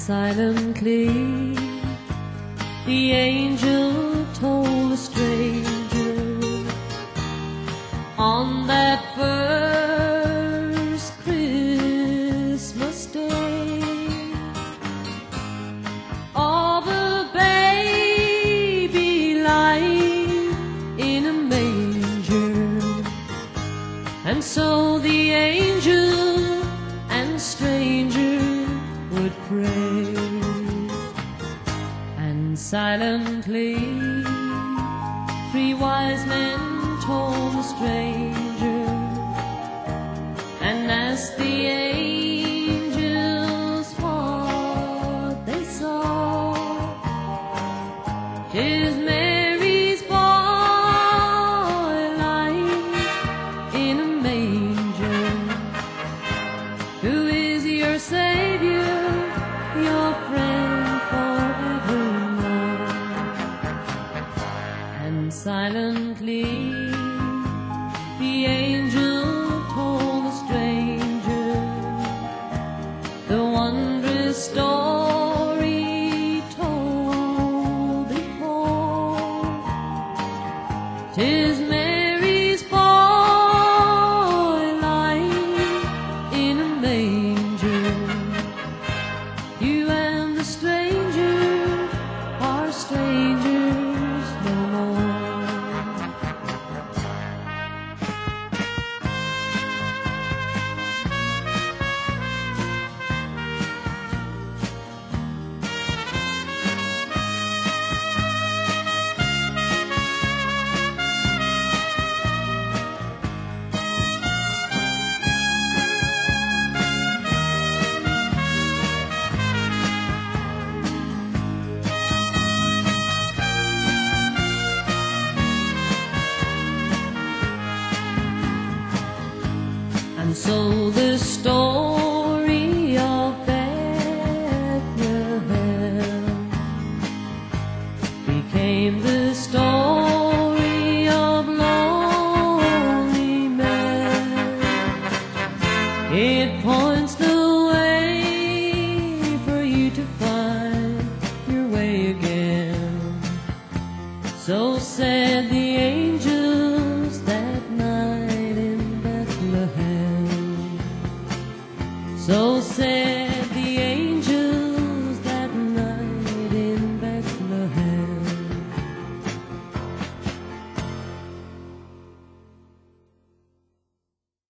silently the angel told a stranger on that first Christmas day of a baby lying in a manger. And so the angel and stranger would pray, and silently 3 wise men told the stranger and asked the angels what they saw. "'Tis Mary's boy lying in a manger, who is your Savior, your friend forevermore." And silently the angel told the stranger the wondrous story told before. "'Tis Mary's boy lying in a manger. You and the stranger are strangers no more." And so the